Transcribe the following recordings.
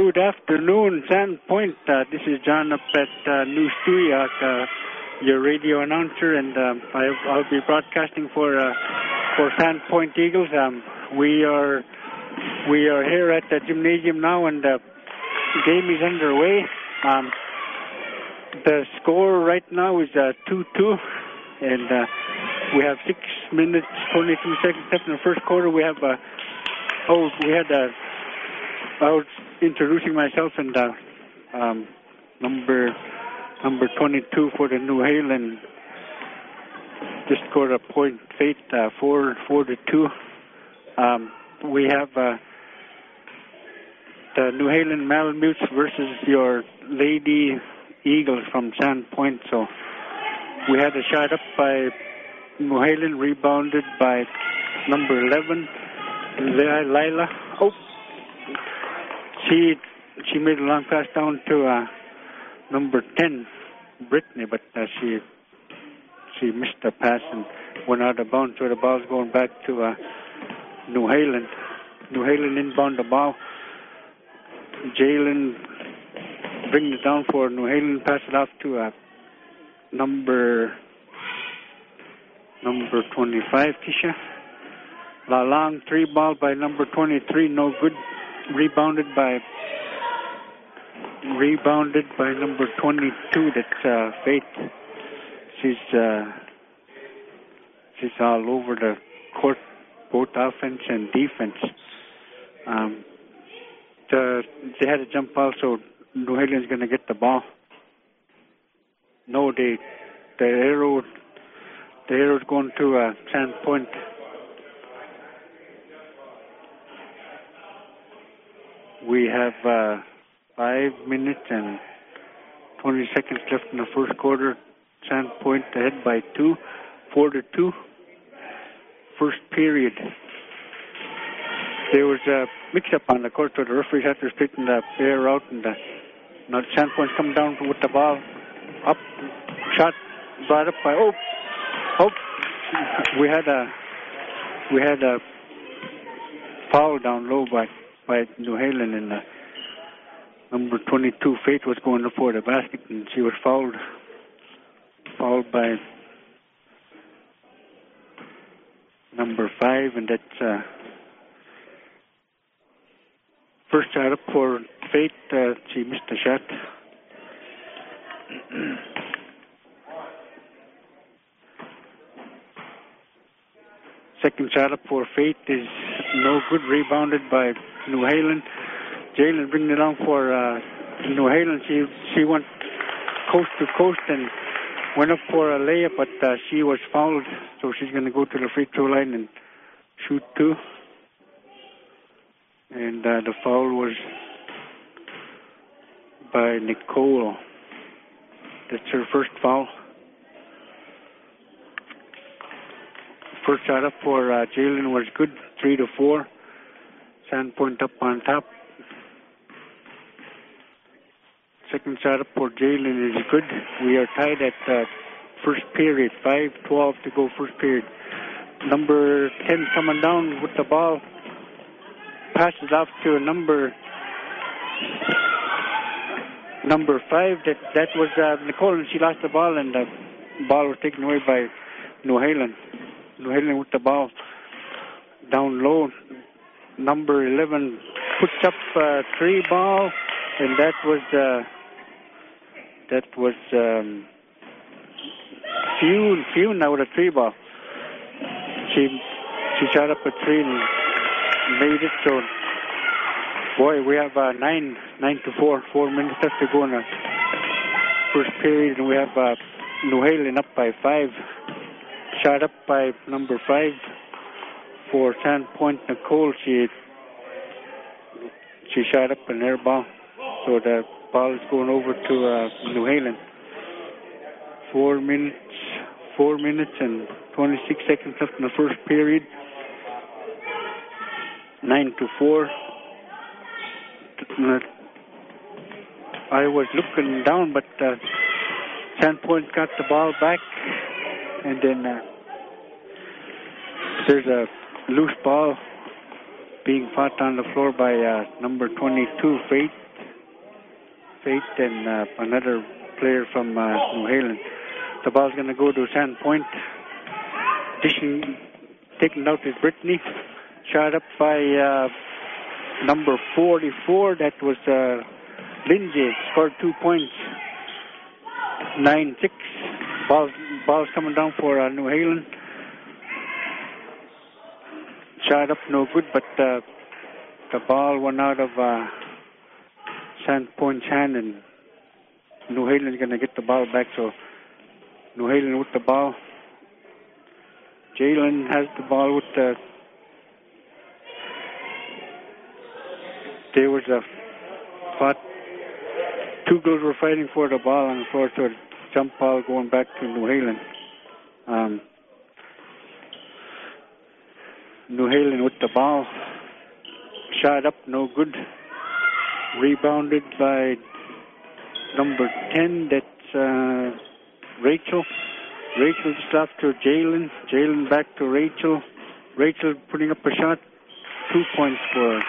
Good afternoon, Sandpoint. This is John up at New Stuart, your radio announcer, and I'll be broadcasting for Sandpoint Eagles. We are here at the gymnasium now, and the game is underway. The score right now is 2-2, and we have 6 minutes 22 seconds left in the first quarter. I was introducing myself, and number 22 for the New Haven just scored a point. Fate 4-2. We have the New Haven Malamutes versus your Lady Eagles from Sandpoint. So we had a shot up by New Haven, rebounded by number 11, Lila. Oh, she made a long pass down to number 10, Brittany, but she missed the pass and went out of bounds. So the ball's going back to New Haven. New Haven inbound the ball. Jalen brings it down for New Haven, pass it off to number 25, Tisha. La long three ball by number 23, no good. Rebounded by number 22. That's Faith. She's all over the court, both offense and defense. They had a jump ball, so New Haven's going to get the ball. No, the arrow's going to Sandpoint. We have 5 minutes and 20 seconds left in the first quarter. Sandpoint ahead by 4-2. First period. There was a mix-up on the court, so the referees had to straighten the air out, and now Sandpoint's come down with the ball up, shot brought up by we had a foul down low by New Haven, and number 22 Faith was going for the basket, and she was fouled by number 5, and that's first shot up for Faith. She missed the shot. Second shot up for Faith is no good. Rebounded by New Haven. Jalen bringing it on for New Haven. She went coast to coast and went up for a layup, but she was fouled, so she's going to go to the free throw line and shoot 2. And the foul was by Nicole. That's her first foul. First shot up for Jalen was good, 3-4. Sandpoint up on top. Second shot up for Jalen is good. We are tied at first period, 5:12 to go first period. Number 10 coming down with the ball. Passes off to number 5. That was Nicole, and she lost the ball, and the ball was taken away by New Haven. New Haven with the ball down low. Number 11 puts up 3 ball, and that was Few now with a 3 ball. She shot up a 3 and made it. So, boy, we have 9-4, 4 minutes left to go in the first period, and we have New Haven up by 5. Shot up by number 5 for Sandpoint. Nicole, she shot up an air ball, so the ball is going over to New Haven. 4 minutes and 26 seconds left in the first period. 9-4. I was looking down, but Sandpoint got the ball back, and then there's a loose ball being fought on the floor by number 22, Faith. Faith and another player from New Haven. The ball's going to go to Sandpoint. Taken out is Brittany. Shot up by number 44. That was Lindsay. Scored 2 points. 9-6. Ball's coming down for New Haven. Shot up, no good, but the ball went out of Sandpoint's hand, and New Haven is going to get the ball back. So New Haven with the ball. Jalen has the ball with the. There was a fought. Two girls were fighting for the ball on the floor, so jump ball going back to New Haven. New Haven with the ball. Shot up, no good. Rebounded by number 10. That's Rachel. Rachel just off to Jalen. Jalen back to Rachel. Rachel putting up a shot. 2 points for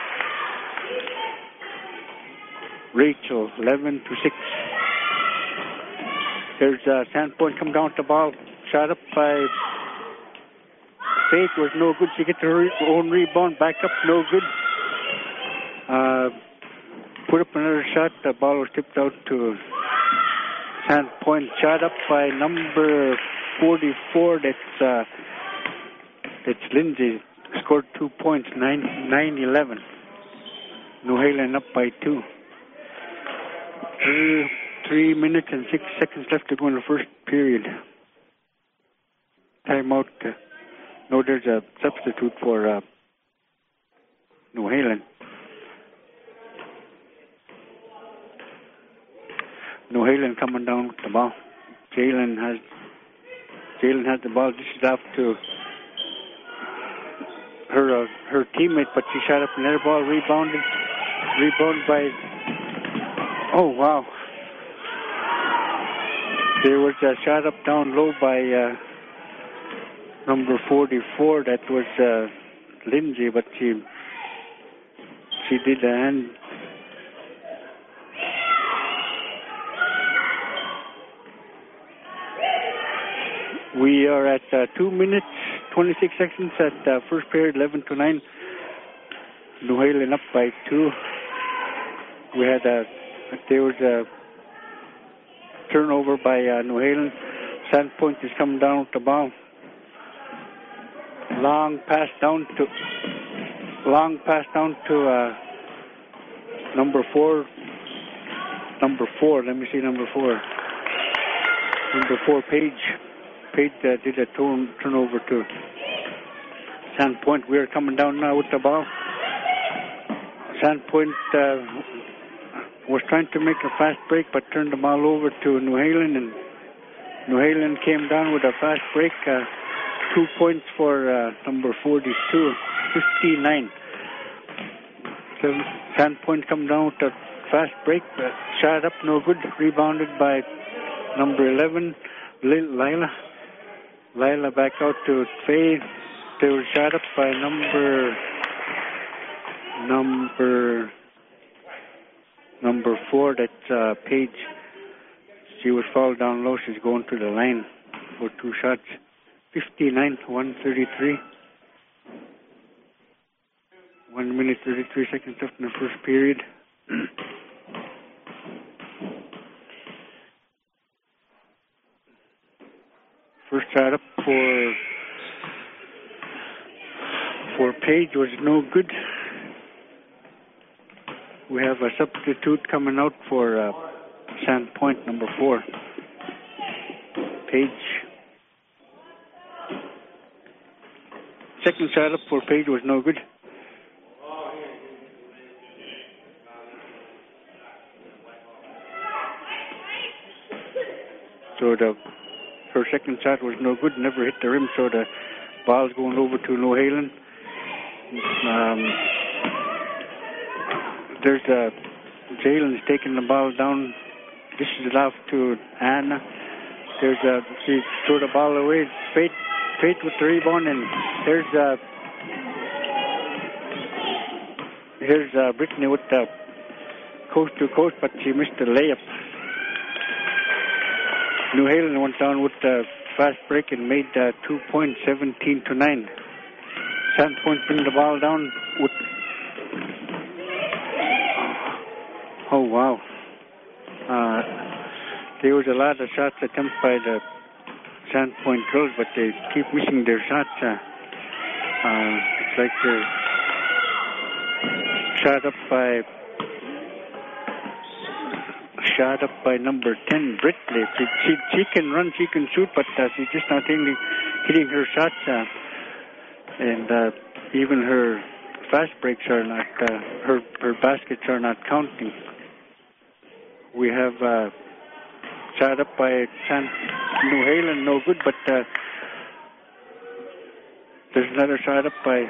Rachel. 11-6. There's Sandpoint come down with the ball. Shot up by Faith was no good. She gets her own rebound. Back up, no good. Put up another shot. The ball was tipped out to Sandpoint. Shot up by number 44. That's Lindsay. Scored 2 points. 9-11. New Haven up by 2. 3 minutes and 6 seconds left to go in the first period. Timeout. No, there's a substitute for New Haven. New Haven coming down with the ball. Jalen has the ball. This is off to her teammate, but she shot up another ball. Rebounded by. Oh wow! There was a shot up down low by number 44. That was Lindsay, but she did the hand. We are at 2 minutes, 26 seconds at first period, 11-9. New Haven up by 2. We had there was a turnover by New Haven. Sandpoint is coming down with the ball. Long pass down to number 4. Let me see number 4. Number 4, Paige. Paige did a turnover to Sandpoint. We are coming down now with the ball. Sandpoint was trying to make a fast break, but turned the ball over to New Haven, and New Haven came down with a fast break. 2 points for number 42, 59. So Sandpoint come down with a fast break. Shot up, no good. Rebounded by number 11, Lila. Lila back out to Faye. They were shot up by number 4. That's Paige. She was fouled down low. She's going to the line for 2 shots. 59-133. 1 minute 33 seconds left in the first period. First shot up for Paige was no good. We have a substitute coming out for Sandpoint, number 4. Paige. Second shot up for Paige was no good. So her second shot was no good, never hit the rim, so the ball's going over to New Haven. There's Jalen's taking the ball down. This is off to Anna. She threw the ball away. Faith with the rebound, and here's Brittany with the coast to coast, but she missed the layup. New Haven went down with a fast break and made 2 points, 17-9. Sandpoint bring the ball down with... Oh, wow. There was a lot of shots attempted by the Sandpoint girls, but they keep missing their shots. It's like they're shot up by number 10, Britley. She can run, she can shoot, but she's just not hitting her shots. And even her fast breaks are not, her baskets are not counting. We have shot up by New Haven, no good, but there's another shot up by...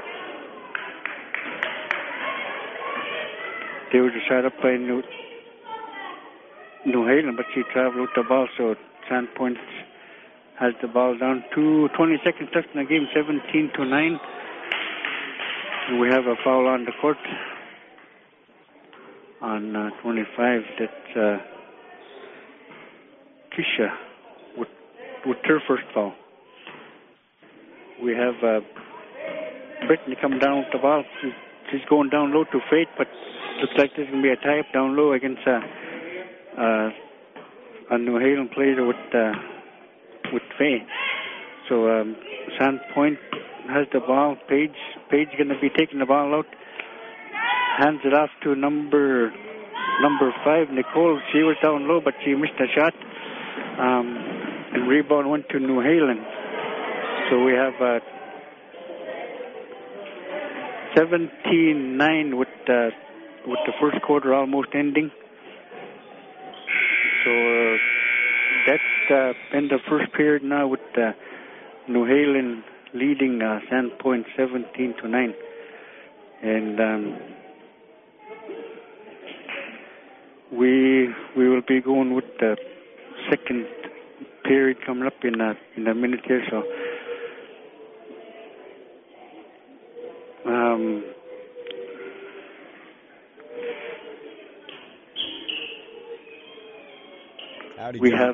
There was a shot up by New Haven, but she traveled with the ball, so Sandpoint has the ball down to 20 seconds left in the game, 17-9. And we have a foul on the court on 25. That's Kisha with her first foul. We have Brittany come down with the ball. She's going down low to Faith, but looks like there's going to be a tie-up down low against a New Haven player with Faye. So Sandpoint has the ball. Page going to be taking the ball out. Hands it off to number 5, Nicole. She was down low, but she missed a shot. And rebound went to New Haven. So we have 17-9 with the first quarter almost ending. So that's the end of first period now with New Haven leading Sandpoint 17-9. And we will be going with the second period coming up in a minute here. So we have...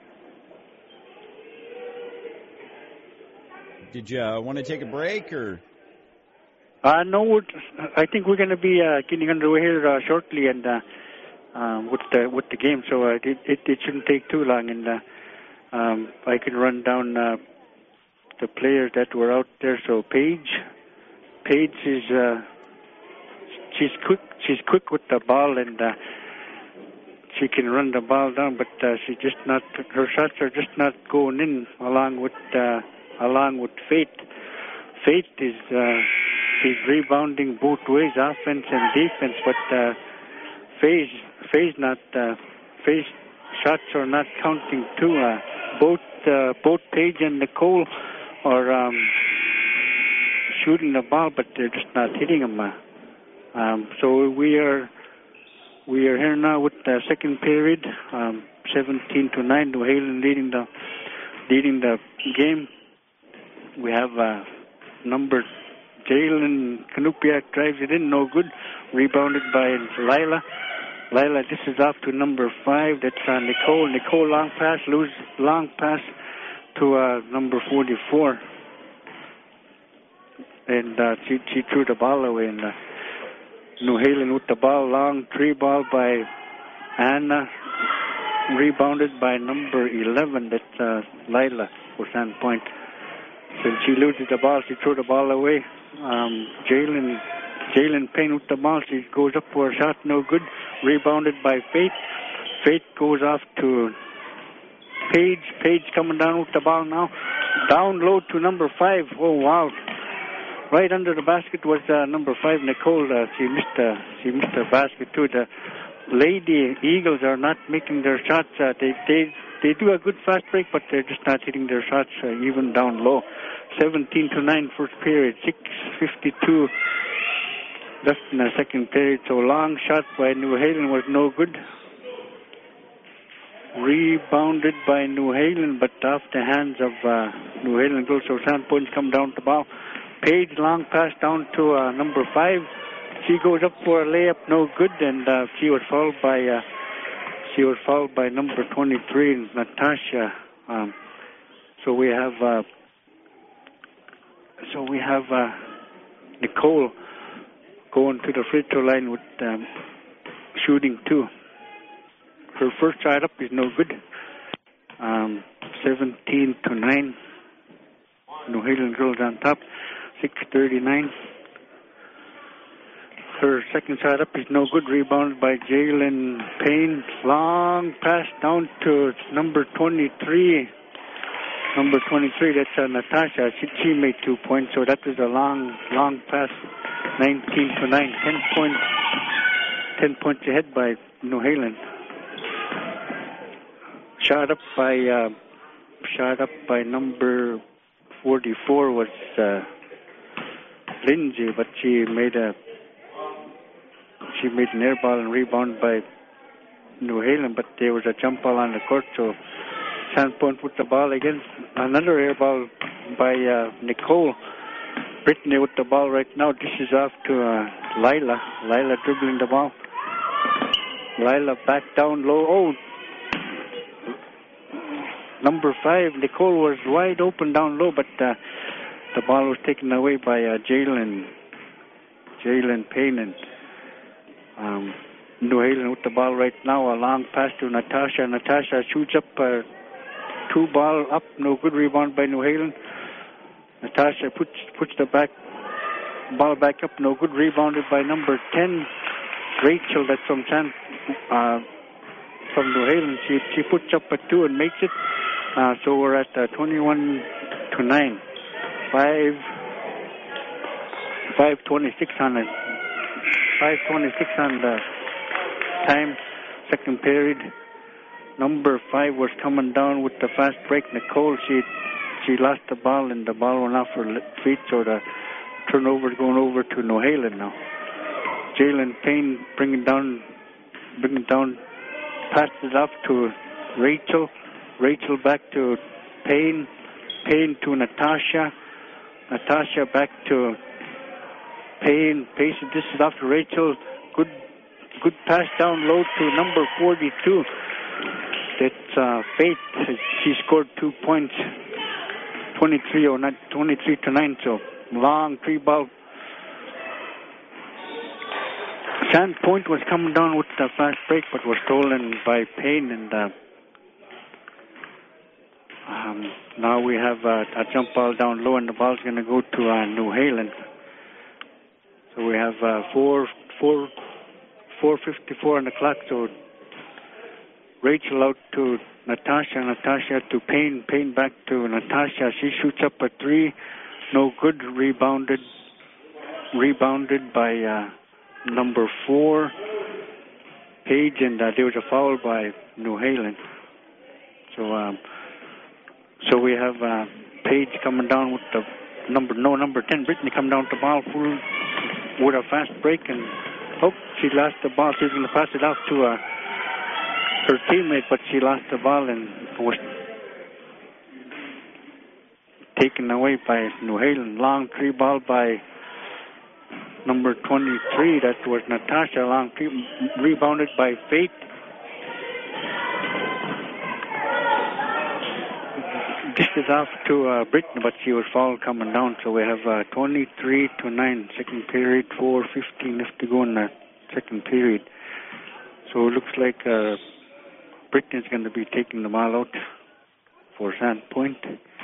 Did you want to take a break, or? No, I think we're going to be getting underway here shortly, and with the game, so it shouldn't take too long, and I can run down the players that were out there. So Paige is she's quick with the ball, and she can run the ball down, but she just not, her shots are just not going in along with Faith. Faith is she's rebounding both ways, offense and defense, but Faye's not Faye's shots are not counting too. Both Paige and Nicole are shooting the ball, but they're just not hitting them. So we are here now with the second period, 17-9. New Haven leading the game. We have number Jalen Kanupiak drives it in, no good. Rebounded by Lila. Lila, this is off to number 5. That's Nicole. Nicole long pass to number 44. And she threw the ball away. And New Haven with the ball, long 3 ball by Anna. Rebounded by number 11. That's Lila for Sandpoint. When she loses the ball, she threw the ball away. Jalen Payne with the ball. She goes up for a shot, no good. Rebounded by Faith. Faith goes off to Paige. Paige coming down with the ball now. Down low to number 5. Oh, wow. Right under the basket was number 5, Nicole. She missed the basket too. The Lady Eagles are not making their shots. They do a good fast break, but they're just not hitting their shots even down low. 17-9 first period, 6:52 left in the second period. So long shot by New Haven was no good. Rebounded by New Haven, but off the hands of New Haven girls. So Sandpoint come down to the ball. Page long pass down to number 5. She goes up for a layup, no good, and she was fouled by number 23, Natasha. So we have Nicole going to the free throw line with shooting 2. Her first shot up is no good. 17-9. New Haven girls on top. 6:39. Her second shot up is no good. Rebounded by Jalen Payne. Long pass down to number 23. Number 23, that's Natasha. She made 2 points, so that was a long pass. 19-9. 10 points ahead by New Haven. Shot up by number 44 was Lindsay, but she made an air ball and rebound by New Haven, but there was a jump ball on the court, so Sandpoint with the ball again. Another air ball by Nicole. Brittany with the ball right now. This is off to Lila. Lila dribbling the ball. Lila back down low. Oh, number 5, Nicole was wide open down low, but the ball was taken away by Jalen Payne. And New Haven with the ball right now. A long pass to Natasha. Natasha shoots up 2 ball up. No good. Rebound by New Haven. Natasha puts the ball back up. No good. Rebounded by number 10, Rachel. That's from New Haven. She puts up a 2 and makes it. So we're at 21-9. 5:26 on it. 5:26 on the time. Second period. Number 5 was coming down with the fast break. Nicole, she lost the ball and the ball went off her feet. So the turnover is going over to New Haven now. Jalen Payne bringing down, passes it off to Rachel. Rachel back to Payne. Payne to Natasha. Natasha back to Payne. This is off to Rachel. Good pass down low to number 42. That's Faith. She scored 2 points. 23-9. So long 3-ball. Sandpoint was coming down with the fast break, but was stolen by Payne, and now we have a jump ball down low, and the ball's going to go to New Haven. So we have 4:54 on the clock. So Rachel out to Natasha. Natasha to Payne. Payne back to Natasha. She shoots up a 3. No good. Rebounded by number 4, Paige, and there was a foul by New Haven. So we have Paige coming down with the number 10, Brittany coming down with the ball full with a fast break, and she lost the ball. She was going to pass it off to her teammate, but she lost the ball and was taken away by New Haven. Long 3-ball by number 23, that was Natasha. Long 3, rebounded by Faith. This is off to Britain, but she was fouled coming down. So we have 23-9, second period, 4:15 left to go in the second period. So it looks like Britain is going to be taking the ball out for Sandpoint.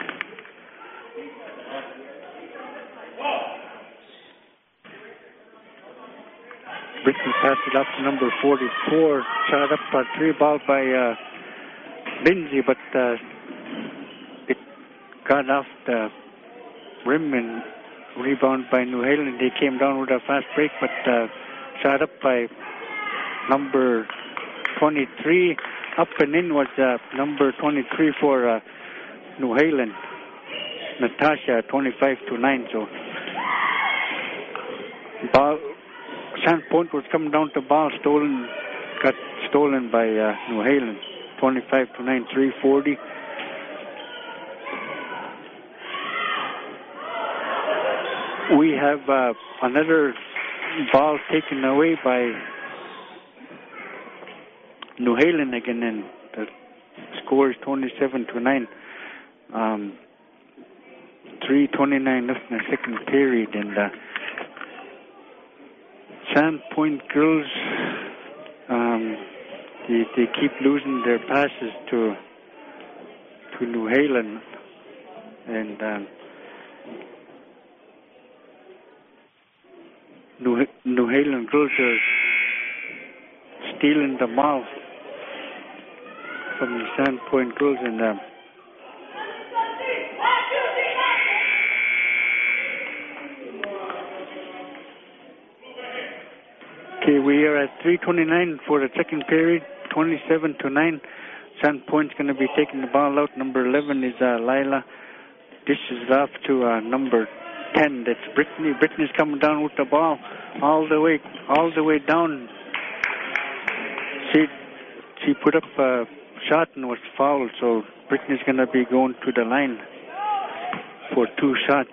Britain passed it up to number 44. Shot up a 3-ball by Lindsay, but it got off the rim and rebound by New Haven. They came down with a fast break, but shot up by number 23. Up and in was number 23 for New Haven, Natasha, 25-9. So ball. Sandpoint was coming down to ball, got stolen by New Haven, 25-9, 3:40. We have another ball taken away by New Halen again, and the score is 27-9. 3:29 left in the second period, and Sandpoint girls, they keep losing their passes to New Halen, and New Halen girls are stealing the ball from the Sandpoint girls, and okay, we are at 3:29 for the second period, 27-9. Sandpoint's going to be taking the ball out. Number 11 is Lila. Dishes off to number 10. That's Brittany. Brittany's coming down with the ball all the way down. She put up a shot and was fouled, so Brittany's going to be going to the line for 2 shots.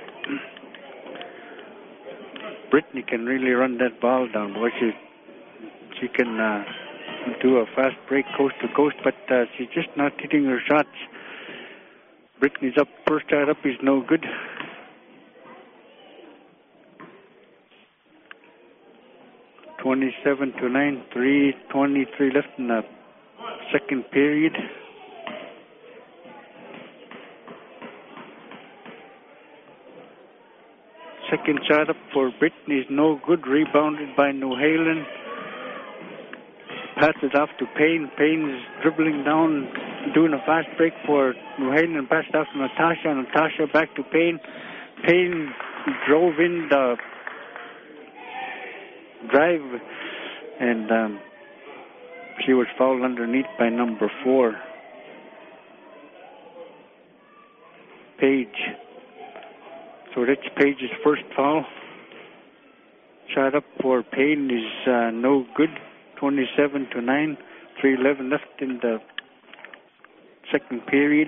Brittany can really run that ball down, boy. She can do a fast break coast to coast, but she's just not hitting her shots. Brittany's up. First shot up is no good. (27-9). 3:23 left in the second period. Second shot up for Brittany is no good. Rebounded by New Halen. Passes off to Payne. Payne's dribbling down, doing a fast break for New Halen. Passed off to Natasha. Natasha back to Payne. Payne drove in the drive, and she was fouled underneath by number 4, Page. So that's Page's first foul. Shot up for Payne is no good. 27-9. 3:11 left in the second period.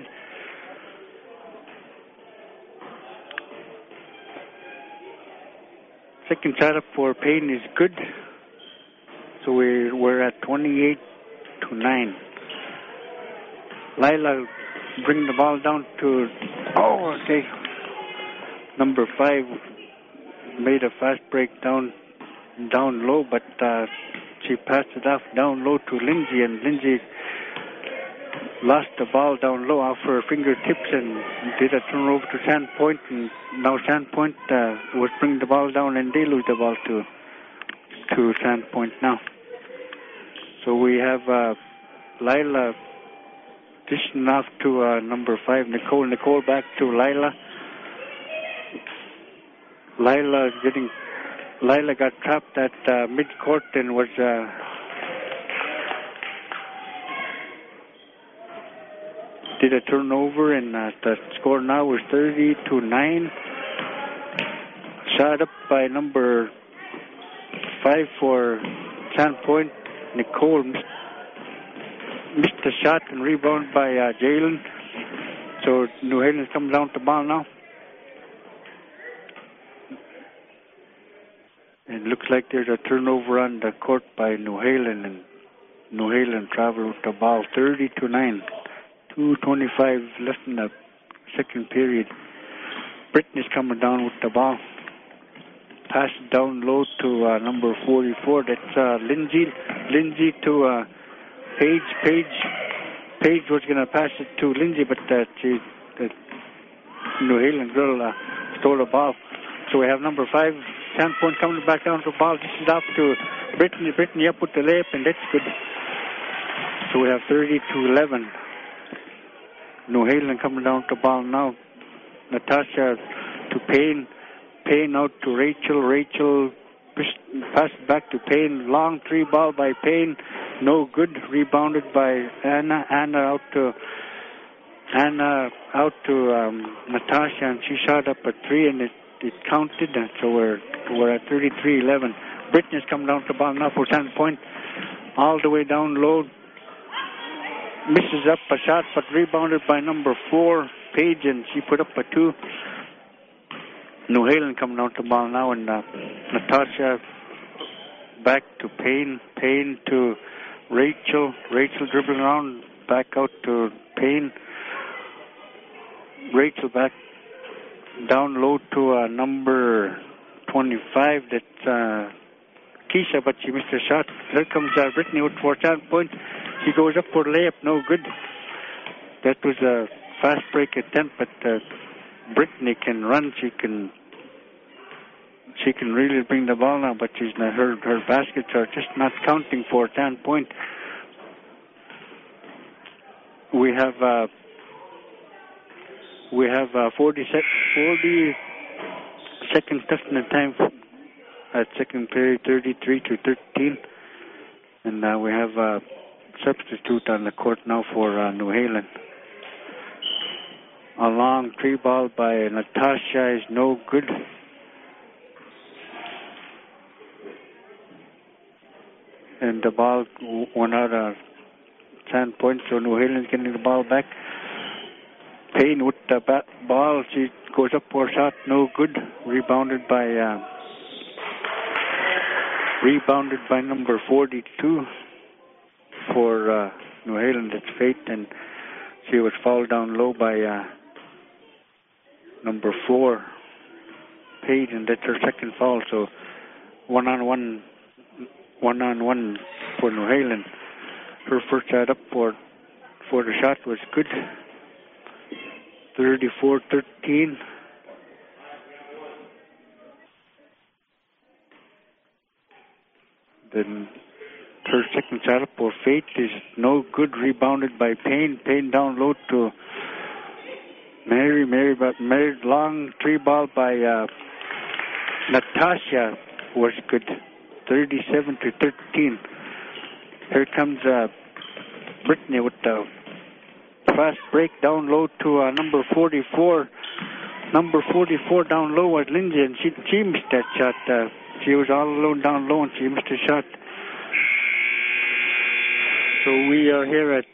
Second shot up for Payne is good. So we're at 28-9. Lila bring the ball down to number 5 made a fast break down low, but she passed it off down low to Lindsay, and Lindsay lost the ball down low off her fingertips and did a turnover to Sandpoint, and now Sandpoint was bringing the ball down, and they lose the ball to Sandpoint now. So we have Lila dishing off to number 5, Nicole. Nicole back to Lila. Lila got trapped at mid-court and was did a turnover, and the score now is 30-9. Shot up by number 5 for Sandpoint. Nicole missed the shot and rebounded by Jalen. So New Halen's coming down to the ball now. It looks like there's a turnover on the court by New Halen, and New Halen traveled with the ball 30-9. 2:25 left in the second period. Brittany's coming down with the ball. Pass down low to number 44. That's Lindsay. Lindsay to Page. Page was going to pass it to Lindsay, but the New Halen girl stole the ball. So we have number 5, Sandpoint, coming back down to the ball. This is off to Brittany. Brittany up with the layup, and that's good. So we have 30-11. New Halen coming down to the ball now. Natasha to Payne. Payne out to Rachel. Rachel passed back to Payne. Long 3 ball by Payne. No good. Rebounded by Anna. Anna out to Natasha, and she shot up a 3, and it counted. And so we're at 33-11. Brittany's coming down to the ball now for Sandpoint. All the way down low. Misses up a shot, but rebounded by number 4, Page, and she put up a 2. New Haven coming out the ball now, and Natasha back to Payne. Payne to Rachel. Rachel dribbling around, back out to Payne. Rachel back down low to number 25. That's Keisha, but she missed her shot. Here comes Brittany with 4 points. She goes up for the layup, no good. That was a fast break attempt, but Brittany can run. She can really bring the ball now, but she's not, her baskets are just not counting for 10 points. We have 40 seconds left in the time at second period, 33-13, and we have a substitute on the court now for New Haven. A long 3 ball by Natasha is no good. And the ball went out of 10 points, so New Haven's getting the ball back. Payne with the ball, she goes up for a shot, no good. Rebounded by number 42 for New Haven. That's Faith, and she was fouled down low by number 4, Paige, and that's her second foul. So one-on-one for New Haven. Her first shot up for the shot was good. 34-13. Then her second shot up for Faith is no good. Rebounded by Payne. Payne down low to Mary. Mary long 3 ball by Natasha was good. 37-13. Here comes Brittany with the fast break down low to number 44. Number 44 down low was Lindsay, and she missed that shot. She was all alone down low, and she missed a shot. So we are here at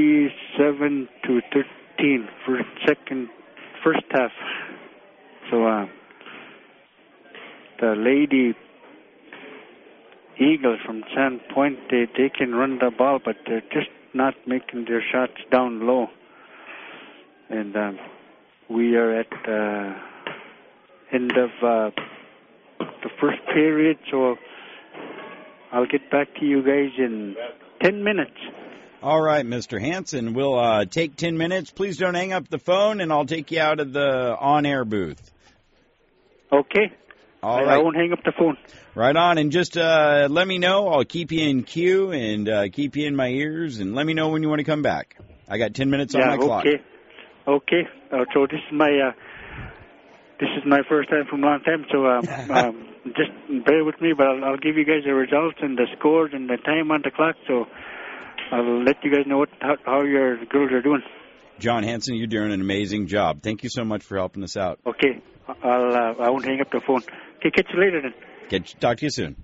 37-13 for first half. So the Lady Eagles from Sandpoint, they can run the ball, but they're just not making their shots down low. And we are at end of the first period, so I'll get back to you guys in 10 minutes. All right, Mr. Hanson, we'll take 10 minutes. Please don't hang up the phone, and I'll take you out of the on-air booth. Okay. All right. I won't hang up the phone. Right on, and just let me know. I'll keep you in queue and keep you in my ears, and let me know when you want to come back. I got 10 minutes on my clock. Okay. So this is my first time from a long time, so just bear with me, but I'll give you guys the results and the scores and the time on the clock, so I'll let you guys know how your girls are doing. John Hanson, you're doing an amazing job. Thank you so much for helping us out. Okay. I won't hang up the phone. Okay, catch you later then. Talk to you soon.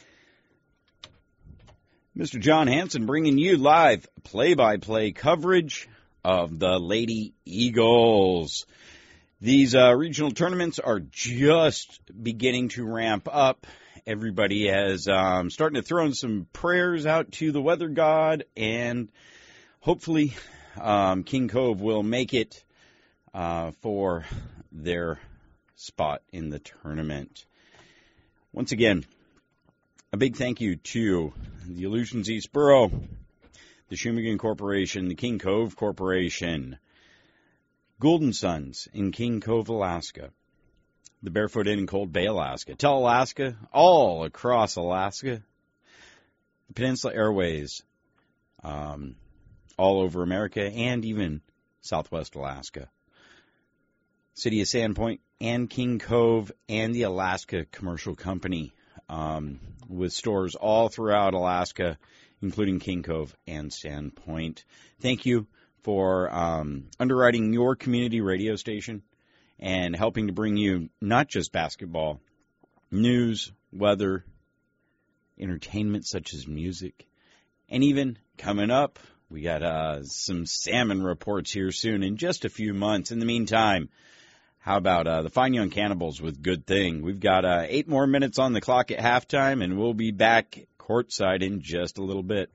Mr. John Hanson bringing you live play-by-play coverage of the Lady Eagles. These regional tournaments are just beginning to ramp up. Everybody has starting to throw in some prayers out to the weather god, and hopefully King Cove will make it for their spot in the tournament. Once again, a big thank you to the Aleutians East Borough, the Shumagon Corporation, the King Cove Corporation, Golden Sons in King Cove, Alaska, the Barefoot Inn in Cold Bay, Alaska, Tell Alaska, all across Alaska, the Peninsula Airways, all over America, and even Southwest Alaska. City of Sandpoint and King Cove and the Alaska Commercial Company, with stores all throughout Alaska, including King Cove and Sandpoint. Thank you for underwriting your community radio station and helping to bring you not just basketball, news, weather, entertainment such as music, and even coming up, we got some salmon reports here soon in just a few months. In the meantime, How about the Fine Young Cannibals with Good Thing? We've got 8 more minutes on the clock at halftime, and we'll be back courtside in just a little bit.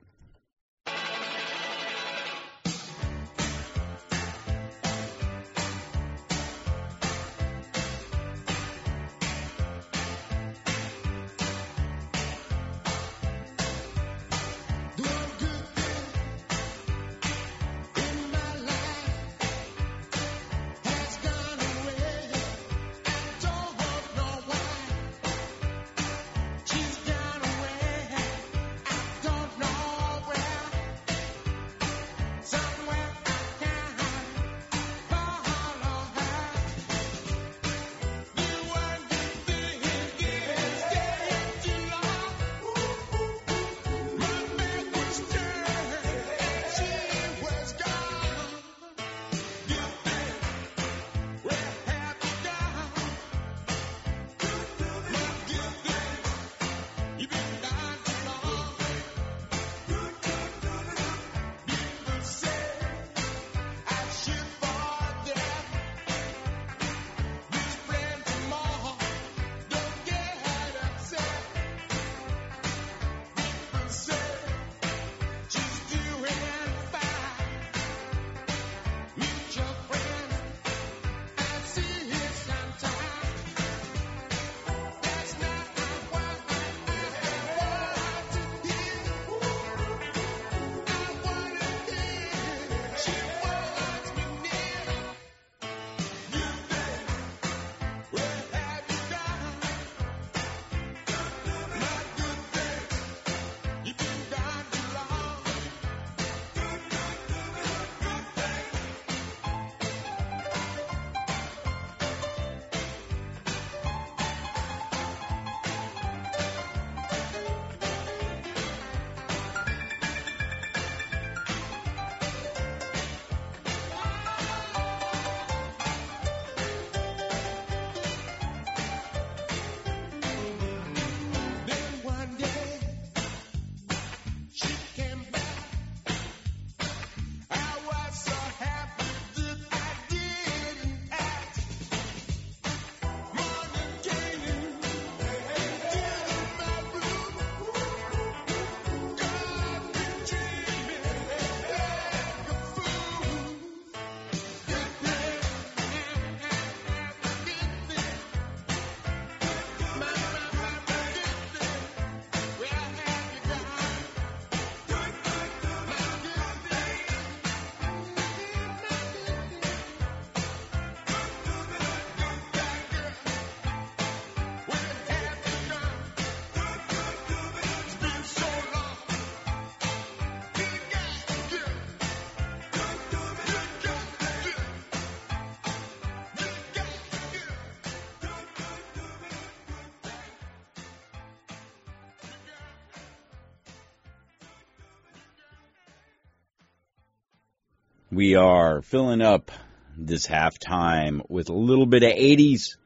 We are filling up this halftime with a little bit of 80s.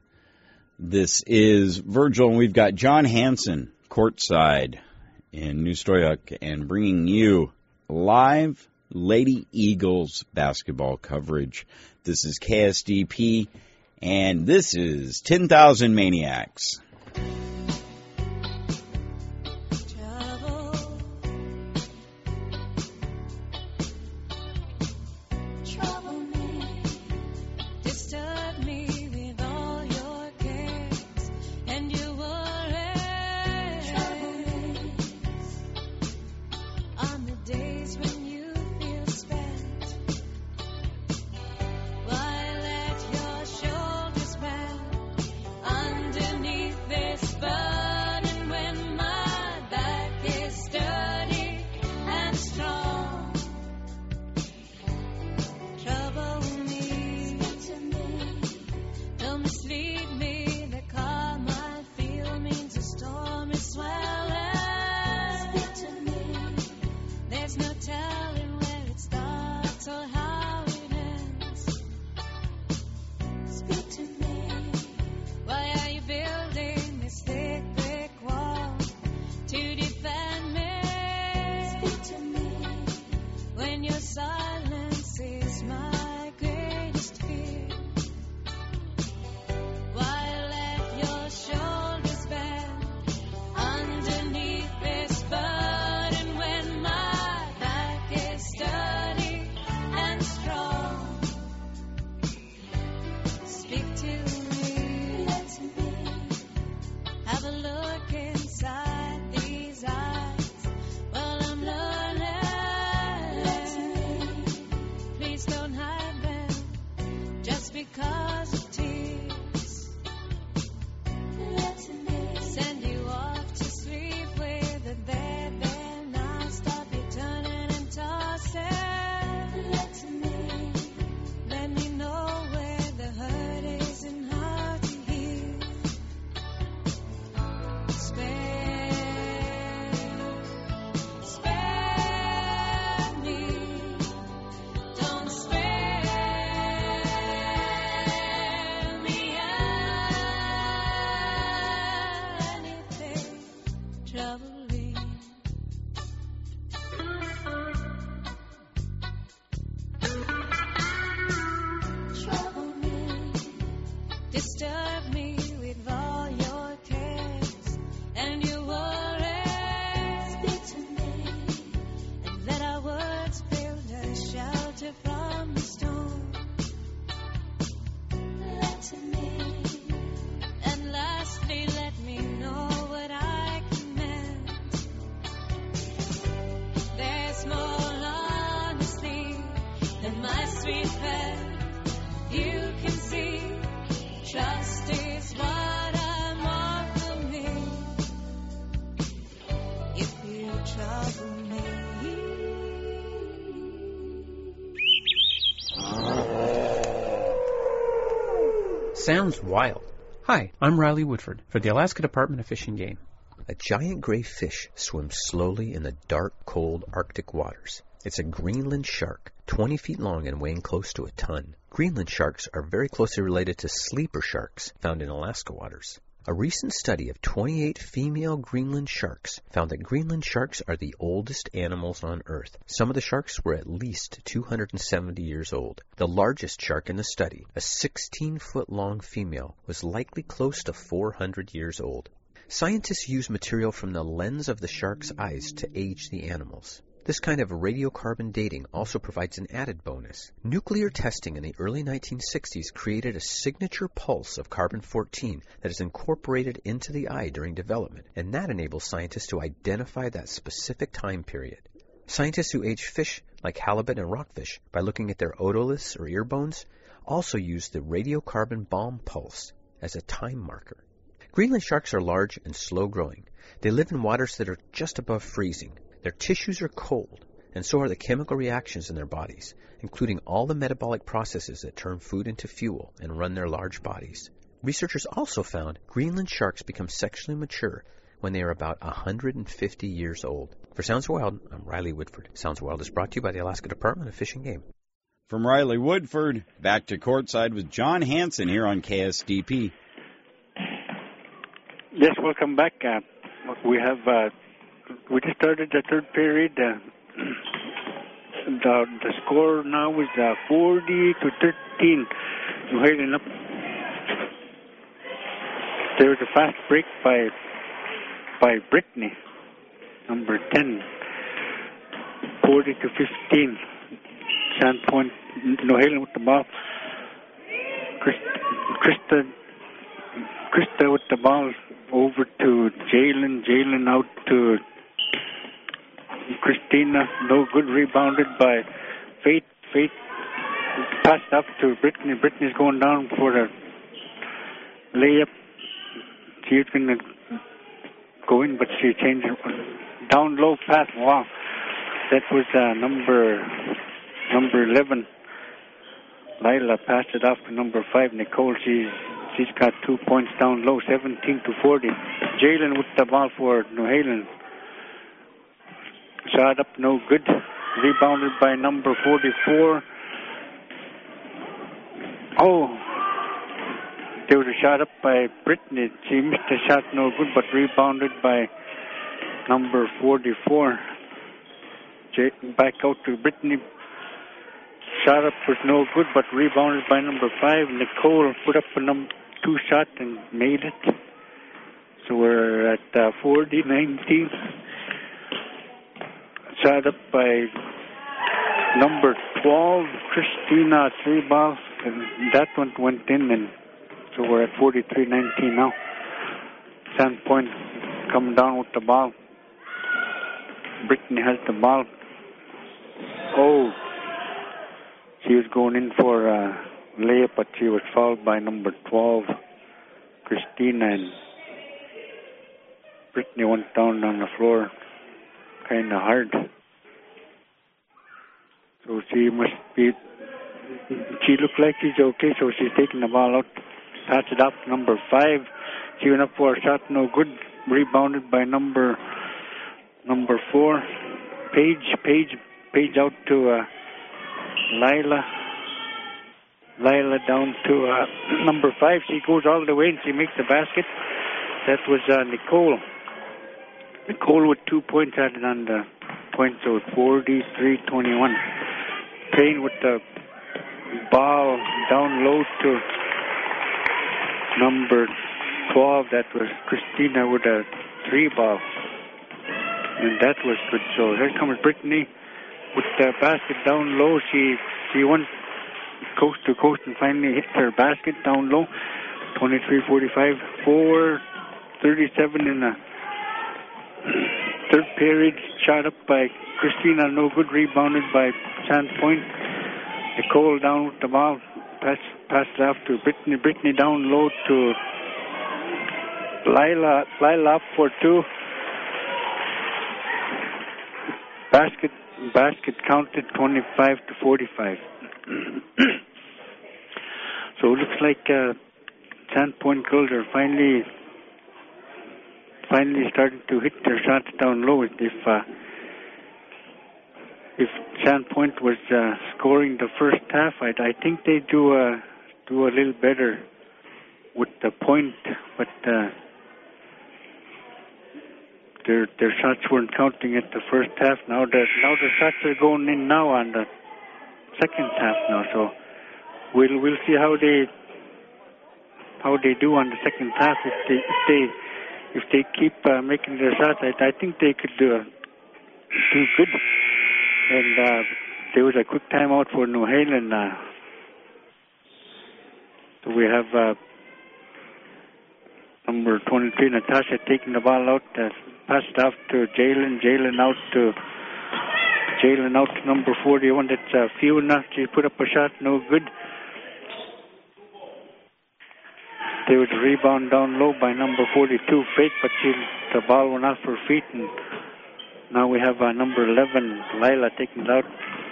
This is Virgil, and we've got John Hanson courtside in New Stoyuk and bringing you live Lady Eagles basketball coverage. This is KSDP, and this is 10,000 Maniacs. Underneath prepared. You can see, trust is what I want from me. If you trouble me. Sounds wild. Hi, I'm Riley Woodford for the Alaska Department of Fish and Game. A giant gray fish swims slowly in the dark, cold Arctic waters. It's a Greenland shark, 20 feet long and weighing close to a ton. Greenland sharks are very closely related to sleeper sharks found in Alaska waters. A recent study of 28 female Greenland sharks found that Greenland sharks are the oldest animals on Earth. Some of the sharks were at least 270 years old. The largest shark in the study, a 16-foot-long female, was likely close to 400 years old. Scientists use material from the lens of the shark's eyes to age the animals. This kind of radiocarbon dating also provides an added bonus. Nuclear testing in the early 1960s created a signature pulse of carbon-14 that is incorporated into the eye during development, and that enables scientists to identify that specific time period. Scientists who age fish like halibut and rockfish by looking at their otoliths or ear bones also use the radiocarbon bomb pulse as a time marker. Greenland sharks are large and slow-growing. They live in waters that are just above freezing. Their tissues are cold, and so are the chemical reactions in their bodies, including all the metabolic processes that turn food into fuel and run their large bodies. Researchers also found Greenland sharks become sexually mature when they are about 150 years old. For Sounds Wild, I'm Riley Woodford. Sounds Wild is brought to you by the Alaska Department of Fish and Game. From Riley Woodford, back to courtside with John Hansen here on KSDP. Yes, welcome back. We just started the third period. The score now is 40-13. New Haven up. There was a fast break by Brittany, number 10, 40-15. Sandpoint, New Haven with the ball. Krista with the ball over to Jalen. Jalen out to Christina. No good. Rebounded by Faith. Faith passed up to Brittany. Brittany's going down for the layup. She's going to go in, but she changed it. Down low pass. Wow. That was number 11. Lila passed it off to number 5, Nicole. She's got 2 points down low, 17-40. Jalen with the ball for New Haven. Shot up, no good. Rebounded by number 44. Oh, there was a shot up by Brittany. She missed a shot, no good, but rebounded by number 44. Back out to Brittany. Shot up was no good, but rebounded by number 5. Nicole put up a number 2 shot and made it. So we're at 40-19. Shot up by number 12, Christina, 3 balls, and that one went in, and so we're at 43-19 now. Sandpoint coming down with the ball. Brittany has the ball. Oh, she was going in for a layup, but she was fouled by number 12, Christina, and Brittany went down on the floor kind of hard. So she must be, she looked like she's okay, so she's taking the ball out, pass it off to number 5. She went up for a shot, no good, rebounded by number 4. Page out to Lila down to number 5. She goes all the way and she makes the basket. That was Nicole. Nicole with 2 points added on the point, so 43-21. Payne with the ball down low to number 12. That was Christina with a 3 ball. And that was good. So here comes Brittany with the basket down low. She went coast to coast and finally hit her basket down low. 23-45, 4:37 in the third period. Shot up by Christina, no good. Rebounded by Sandpoint. Nicole down with the ball. Pass it off to Brittany. Brittany down low to Lila. Lila up for two. Basket counted 25-45. So it looks like Sandpoint girls are finally starting to hit their shots down low. If Sandpoint was scoring the first half, I think they do a little better with the point, but their shots weren't counting at the first half. Now the shots are going in now on the second half now. So we'll see how they do on the second half. If they keep making their shots, I think they could do good. And there was a quick timeout for New Haven. So we have number 23, Natasha, taking the ball out. Passed off to Jalen. Jalen out to number 41. That's Fiona. She put up a shot, no good. There was a rebound down low by number 42, Faith, but the ball went off her feet, and now we have number 11, Lila, taking it out.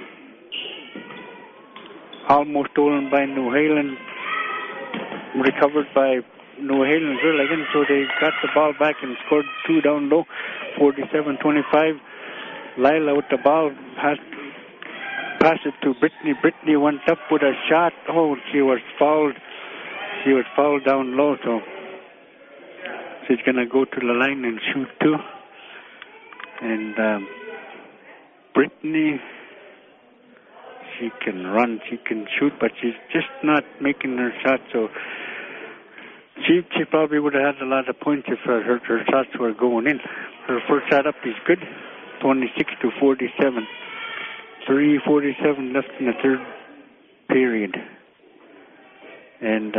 Almost stolen by New Haven. Recovered by New Haven girl again, so they got the ball back and scored two down low, 47-25. Lila with the ball, passed it to Brittany. Brittany went up with a shot. Oh, she was fouled. She was fouled down low, so she's going to go to the line and shoot two. And Brittany, she can run, she can shoot, but she's just not making her shot, so she probably would have had a lot of points if her shots were going in. Her first shot up is good, 26-47. 3:47 left in the third period. And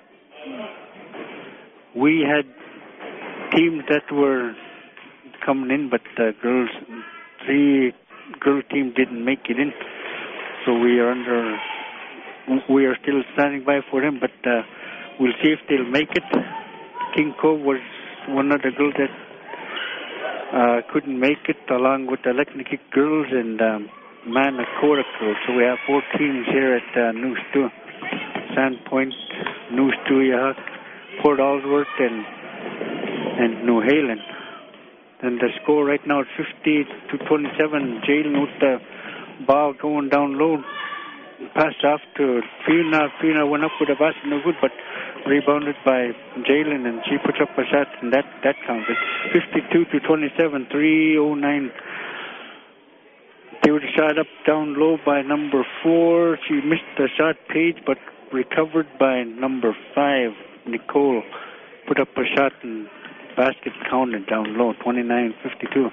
we had teams that were coming in, but three girl team didn't make it in. So we are still standing by for them, but we'll see if they'll make it. King Cove was one of the girls that couldn't make it, along with the Leknikik girls and Manakora girls. So we have 4 teams here at New Stu. Sandpoint, New Stu, Yahak, Port Aldworth, and New Haven. And the score right now is 50-27. Jalen with the ball going down low. Passed off to Fiona. Fiona went up with a basket, no good, but rebounded by Jalen, and she puts up a shot, and that counted. 52-27, 3:09. They were shot up down low by number 4. She missed the shot page, but recovered by number 5, Nicole. Put up a shot, and basket counted down low, 29-52.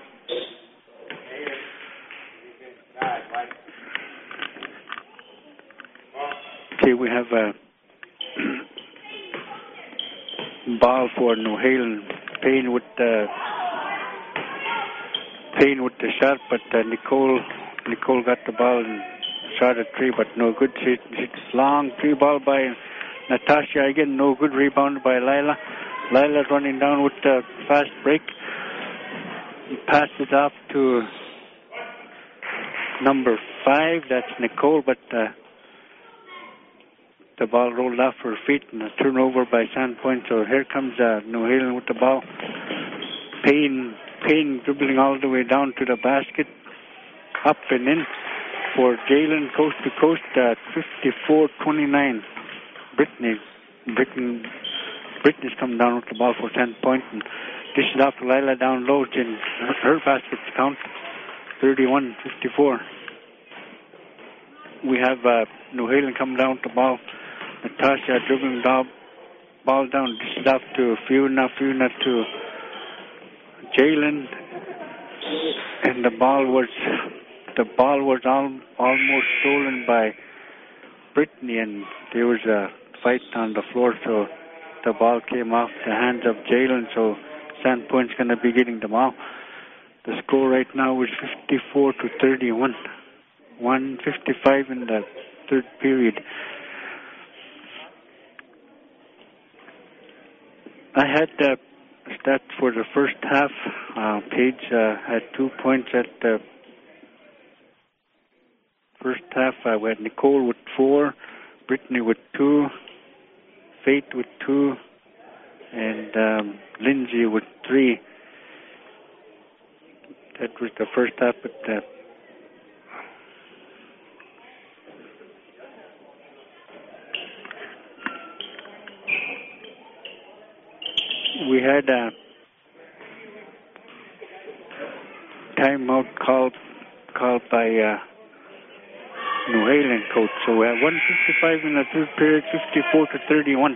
Okay, we have a ball for New Haven. Payne with the shot, but Nicole got the ball and shot a three, but no good. It's long three ball by Natasha again, no good. Rebound by Lila. Lila's running down with the fast break. He passes off to number 5. That's Nicole, but the ball rolled off her feet and a turnover by Sandpoint. So here comes New Haven with the ball. Payne dribbling all the way down to the basket. Up and in for Jalen, coast to coast at 54-29. Brittany's come down with the ball for Sandpoint and dishes off to Lila down low. And her baskets count 31-54. We have New Haven come down with the ball. Natasha dribbling ball down, dishes off to Fiona to Jalen, and the ball was almost stolen by Brittany, and there was a fight on the floor, so the ball came off the hands of Jalen, so Sandpoint's going to be getting the ball. The score right now is 54-31. 1:55 in the third period. I had stats for the first half. Paige had 2 points at the first half. We had Nicole with 4, Brittany with 2, Faith with 2, and Lindsay with 3. That was the first half. But we had a timeout called by New Haven coach. So we have 1:55 in the third period, 54-31.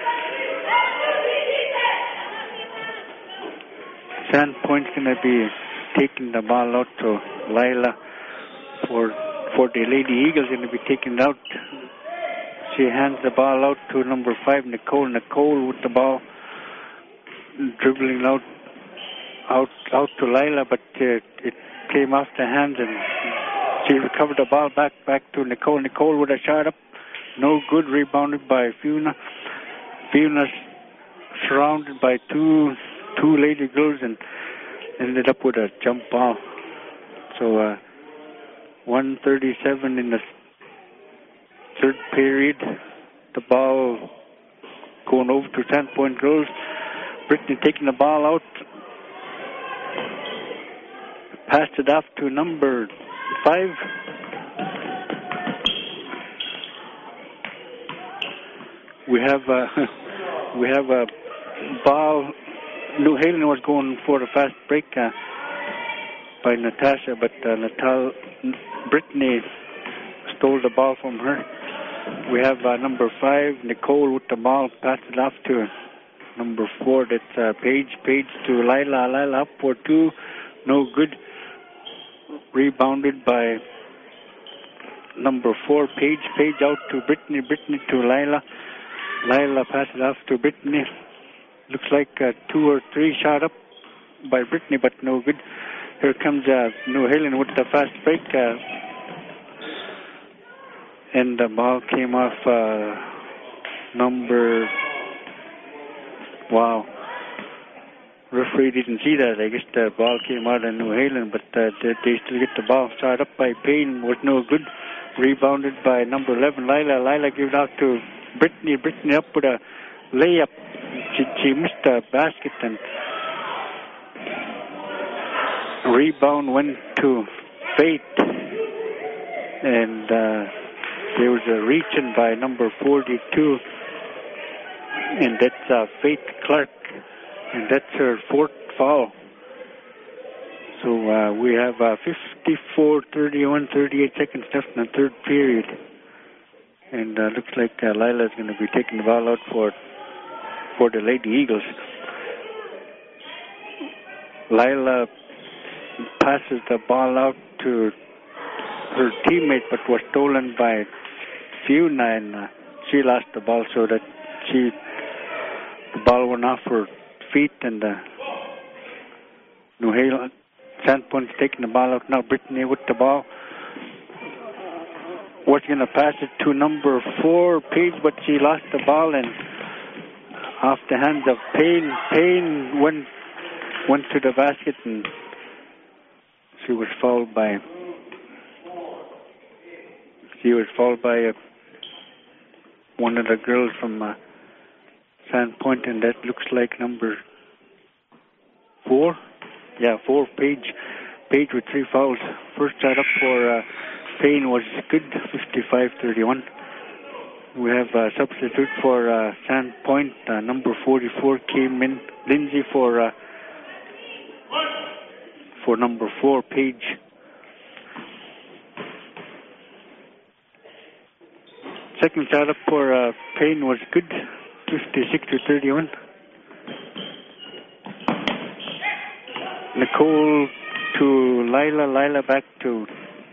Sandpoint's going to be taking the ball out to Lila for the Lady Eagles. Going to be taken out. She hands the ball out to number 5, Nicole. Nicole with the ball, dribbling out to Lila, but it came off the hands and she recovered the ball back to Nicole. Nicole with a shot up, no good. Rebounded by Fiona. Fiona's surrounded by two Lady Girls and ended up with a jump ball. So 1:37 in the third period. The ball going over to Sandpoint Girls. Brittany taking the ball out. Passed it off to number 5. We have a ball. New Haven was going for a fast break by Natasha, but Brittany stole the ball from her. We have number 5, Nicole, with the ball. Passed it off to number 4. That's Paige. Paige to Lila. Lila up for 2. No good. Rebounded by number 4, Paige. Paige out to Brittany. Brittany to Lila. Lila passes off to Brittany. Looks like 2 or 3 shot up by Brittany, but no good. Here comes New Haven with the fast break. And the ball came off number... Wow. Referee didn't see that. I guess the ball came out of New Haven, but they still get the ball. Shot up by Payne was no good. Rebounded by number 11, Lila. Lila gave it out to Brittany. Brittany up with a layup. She missed the basket, and rebound went to Faith. And there was a reach-in by number 42, and that's Faith Clark. And that's her 4th foul. So we have 54, 31, 38 seconds left in the third period. And looks like Lila's going to be taking the ball out for the Lady Eagles. Lila passes the ball out to her teammate, but was stolen by Fiona, and she lost the ball, so that the ball went off her feet, and New Haven Sandpoint's taking the ball out now. Brittany with the ball. Was going to pass it to number 4, Paige, but she lost the ball, and off the hands of Payne. Payne went to the basket, and she was fouled by one of the girls from Sandpoint, and that looks like number 4. Yeah, 4, Paige. Paige with 3 fouls. First shot up for Payne was good, 55-31. We have a substitute for Sandpoint. Number 44 came in. Lindsay for number 4, Paige. Second shot up for Payne was good, 56-31. Nicole to Lila. Lila back to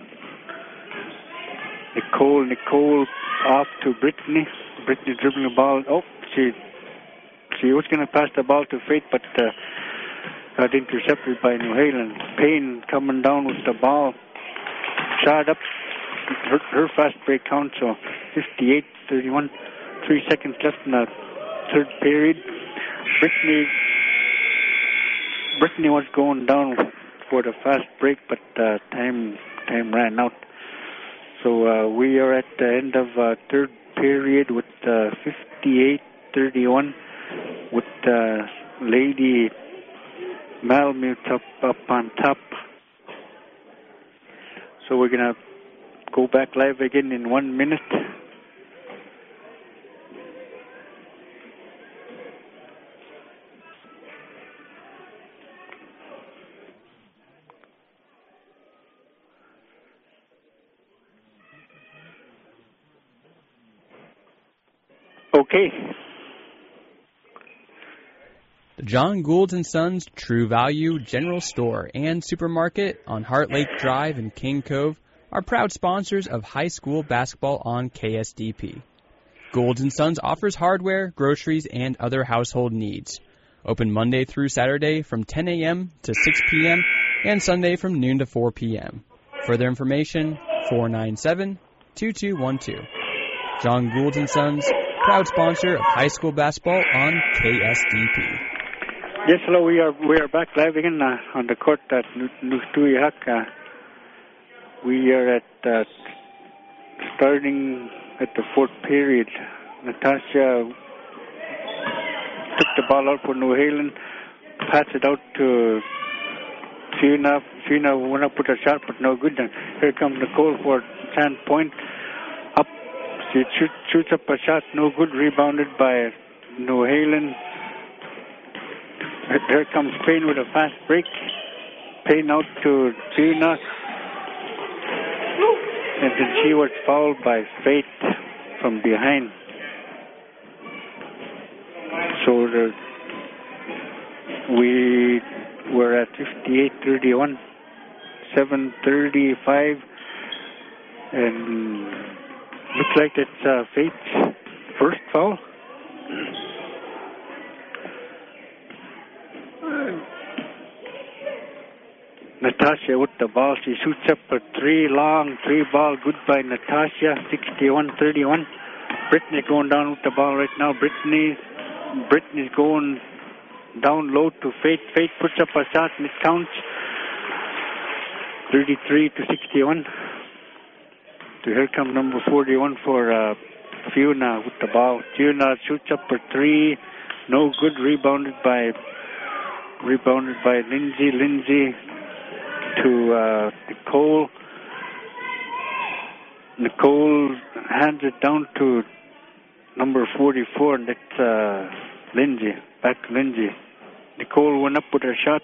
Nicole. Nicole off to Brittany. Brittany dribbling the ball. Oh, she was going to pass the ball to Faith, but got intercepted by New Haven. Payne coming down with the ball. Shot up. her fast break count, so 58-31. 3 seconds left in the third period. Brittany was going down for the fast break, but time ran out. So we are at the end of third period with 58-31 with Lady Malamute up on top. So we're going to go back live again in 1 minute. Okay. The John Gould & Sons True Value General Store and Supermarket on Heart Lake Drive in King Cove are proud sponsors of high school basketball on KSDP. Gould & Sons offers hardware, groceries, and other household needs. Open Monday through Saturday from 10 a.m. to 6 p.m. and Sunday from noon to 4 p.m. Further information, 497-2212. John Gould & Sons, proud sponsor of high school basketball on KSDP. Yes, hello. We are back live again on the court at Nustuyak. We are at starting at the fourth period. Natasha took the ball out for New Haven, passed it out to Fiona. Fiona went up with a shot, but no good. And here comes Nicole for Sandpoint. Up, she shoots up a shot, no good. Rebounded by New Haven. Here comes Payne with a fast break. Payne out to Fiona. And then she was fouled by Faith from behind. So we were at 58-31, 7:35, and looks like it's Faith's first foul. Natasha with the ball. She shoots up a long three ball. Good by Natasha. 61-31. Brittany going down with the ball right now. Brittany's going down low to Faith. Faith puts up a shot and it counts. 33-61. So here comes number 41 for Fiona with the ball. Fiona shoots up a three. No good. Rebounded by Lindsay. Lindsay to Nicole. Nicole hands it down to number 44, and that's Lindsay. Back to Lindsay. Nicole went up with her shot.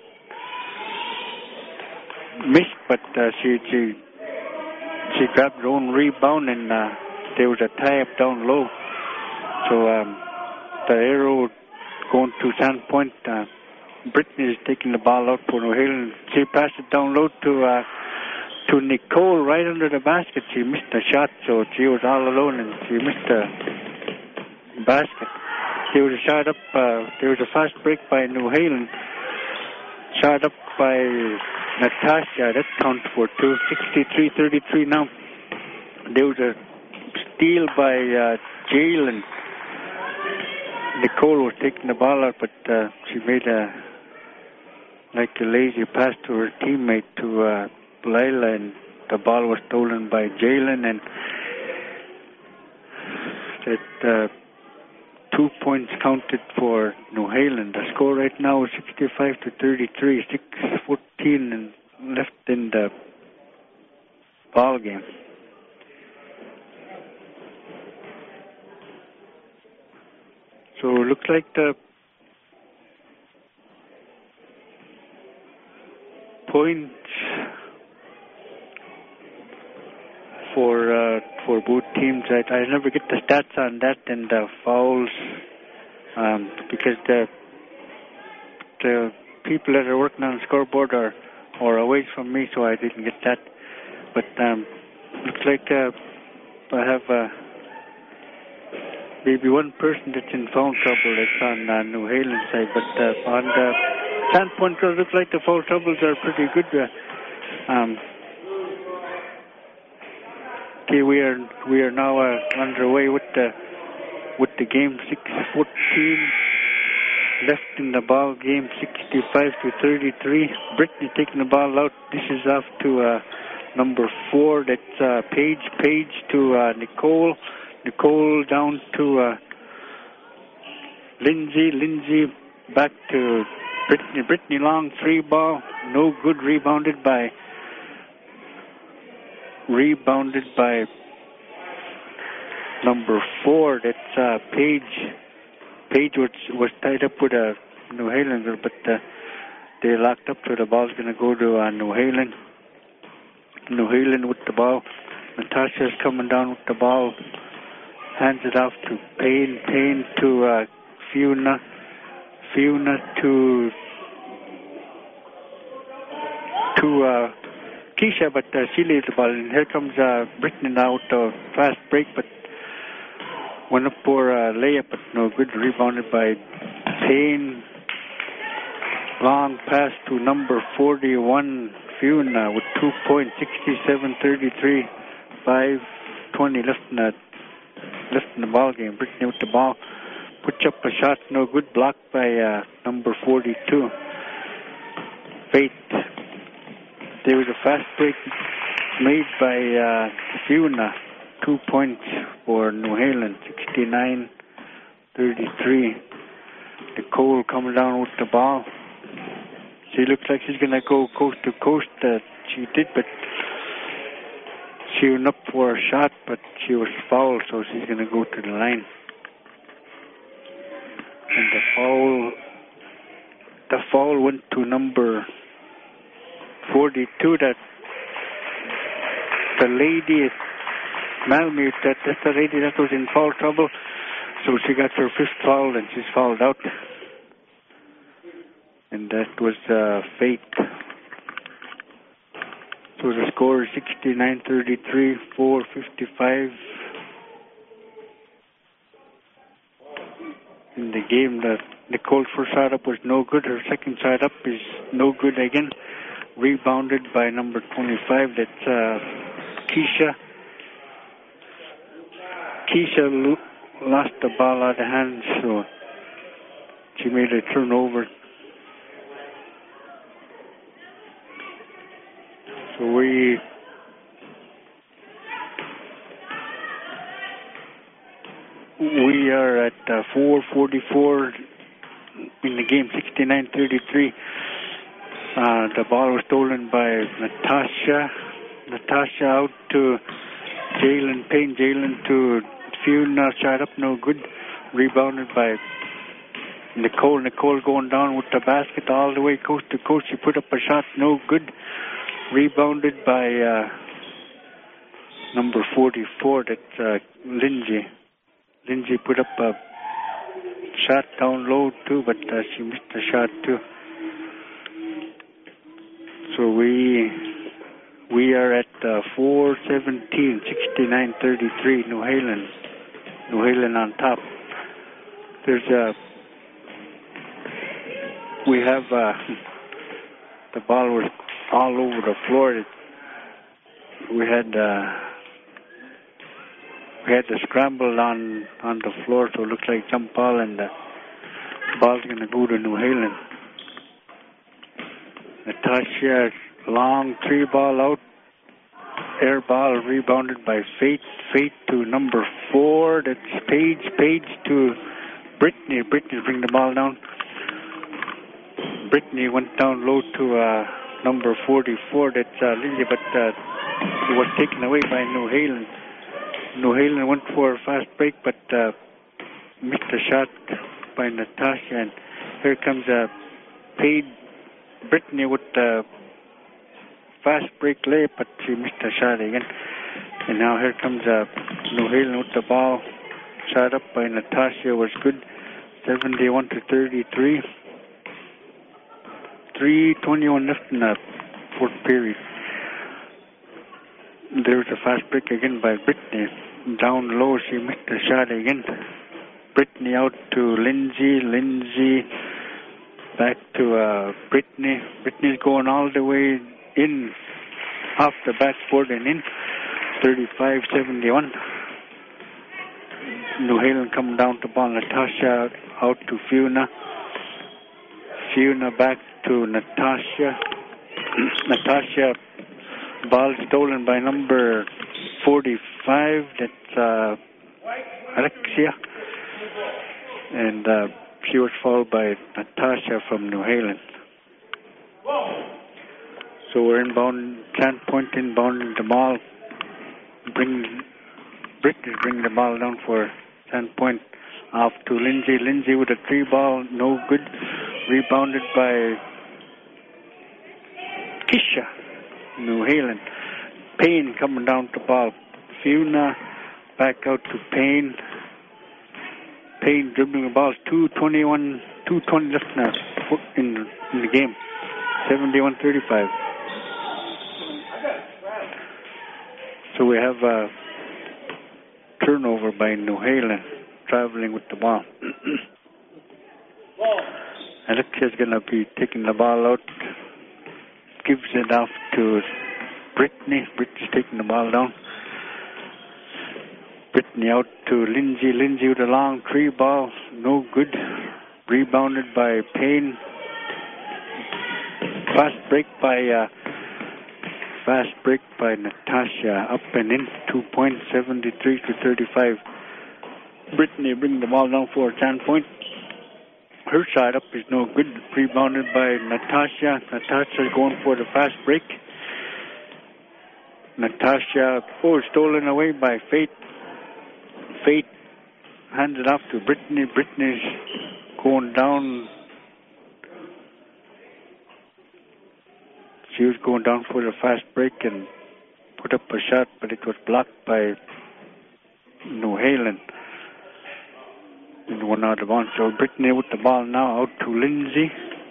Missed, but she grabbed her own rebound, and there was a tie-up down low. So the arrow going to Sandpoint. Brittany is taking the ball out for New Haven. She passed it down low to Nicole right under the basket. She missed the shot, so she was all alone and she missed the basket. There was a shot up. There was a fast break by New Haven. Shot up by Natasha. That counts for two. 63-33 now. There was a steal by Jalen. Nicole was taking the ball out, but she made a lazy pass to her teammate, to Lila, and the ball was stolen by Jalen, and that 2 points counted for New Haven. The score right now is 65-33, 6:14 and left in the ball game. So it looks like the points for both teams. I never get the stats on that and the fouls because the people that are working on the scoreboard are away from me, so I didn't get that. But looks like I have maybe one person that's in foul trouble. It's on New Haven side, but on the Sandpoint, it looks like the foul troubles are pretty good. Okay, we are now underway with the game. 6:14 left in the ball game. 65-33. Brittany taking the ball out. This is off to number 4. That's Paige. Paige to Nicole. Nicole down to Lindsay. Lindsay back to Brittany. Brittany long 3 ball. No good. Rebounded by number 4. That's Paige. Paige was tied up with a New Haven girl, but they locked up, so the ball's going to go to New Haven. New Haven with the ball. Natasha's coming down with the ball. Hands it off to Payne. Payne to Fiona. Fiona to Keisha, but she leaves the ball. And here comes Brittany now with a fast break, but went up for a layup, but no good. Rebounded by Payne. Long pass to number 41, Fiona, with 2 points, 67-33. 5:20 left in the ball game. Brittany with the ball. Puts up a shot, no good. Blocked by number 42. Faith. There was a fast break made by Fiona. 2 points for New Haven, 69-33. Nicole coming down with the ball. She looks like she's going to go coast to coast. She did, but she went up for a shot, but she was fouled, so she's going to go to the line. And the foul went to number 42. That the lady Malamute, that's the lady that was in foul trouble. So she got her 5th foul and she's fouled out. And that was Faith. So the score is 69-33, 4:55 in the game. That Nicole's first shot up was no good. Her second shot up is no good again. Rebounded by number 25. That's Keisha. Keisha lost the ball out of hand, so she made a turnover. So we are at 4:44 in the game, 69-33. The ball was stolen by Natasha. Natasha out to Jalen Payne. Jalen to Fiona. Shot up, no good. Rebounded by Nicole. Nicole going down with the basket all the way coast to coast. She put up a shot, no good. Rebounded by number 44. That's Lindsay. Lindsay put up a shot down low too, but she missed the shot too. So we are at 4:17, 69-33. New Haven on top. We have the ball was all over the floor. We had to scramble on the floor, so it looks like jump ball, and the ball's going to go to New Haven. Natasha, long 3 ball out. Air ball rebounded by Faith. Faith to number 4. That's Paige. Paige to Brittany. Brittany bring the ball down. Brittany went down low to number 44. That's Lindsay, but it was taken away by New Haven. New Haven went for a fast break, but missed a shot by Natasha. And here comes Paige. Brittany with the fast break layup, but she missed a shot again. And now here comes New Haven with the ball. Shot up by Natasha was good. 71-33. 3:21 left in the 4th period. There was a fast break again by Brittany. Down low, she missed the shot again. Brittany out to Lindsay. Lindsay back to Brittany. Brittany's going all the way in, off the backboard and in. 35-71. New Haven coming down to ball. Natasha out to Fiona. Fiona back to Natasha. Natasha, ball stolen by number 45. That's Alexia. And she was fouled by Natasha from New Haven. So we're inbound, Sandpoint inbound the ball. Brittany's bringing the ball down for Sandpoint. Off to Lindsay. Lindsay with a 3-ball, no good. Rebounded by Kisha, New Haven. Payne coming down to ball. Fiona back out to Payne. Payne dribbling the ball. 2:20 left now in the game. 71-35. So we have a turnover by New Haven, traveling with the ball. Alexia's going to be taking the ball out. Gives it off to Brittany. Brittany's taking the ball down. Brittany out to Lindsay. Lindsay with a long 3-ball. No good. Rebounded by Payne. Fast break by Natasha. Up and in. 2 points, 73-35. Brittany bringing the ball down for Sandpoint. Her side up is no good. Rebounded by Natasha. Natasha going for the fast break. Natasha, stolen away by Faith. Faith handed off to Brittany. Brittany's going down. She was going down for the fast break and put up a shot, but it was blocked by New Haven. And one out of bounds. So Brittany with the ball now out to Lindsay.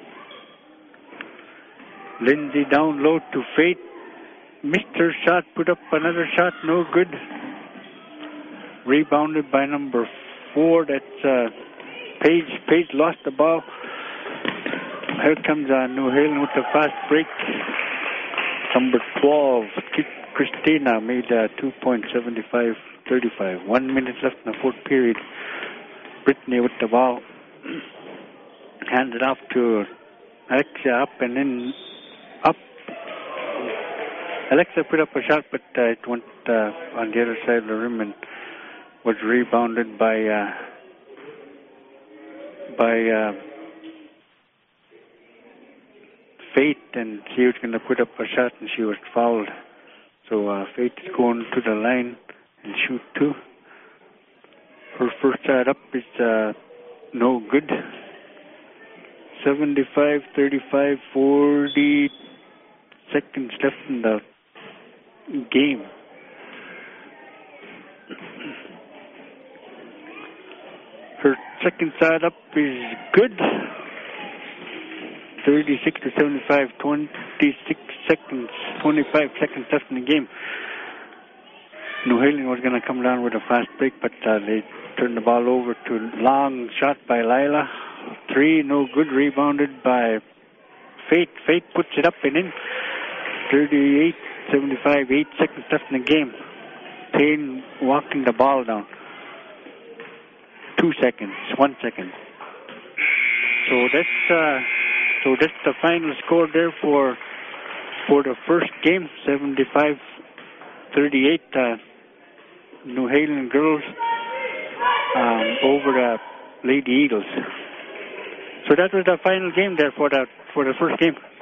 Lindsay down low to Faith. Missed her shot, put up another shot, no good. Rebounded by number 4. That's Paige. Paige lost the ball. Here comes New Haven with the fast break. Number 12, Christina made 2.75-35. 1 minute left in the fourth period. Brittany with the ball. Handed off to Alexia, up and in. Up. Alexia put up a shot, but it went on the other side of the rim and was rebounded by Faith, and she was going to put up a shot and she was fouled. So Faith is going to the line and shoot 2. Her first shot up is no good. 75-35, 40 seconds left in the game. Her second shot up is good. 36-75, 25 seconds left in the game. New Haven was going to come down with a fast break, but they turned the ball over to long shot by Lila. 3, no good. Rebounded by Faith. Faith puts it up and in. 38-75, 8 seconds left in the game. Payne walking the ball down. 2 seconds, 1 second. So that's the final score there for the first game. 75-38. New Haven girls over the Lady Eagles. So that was the final game there for the first game.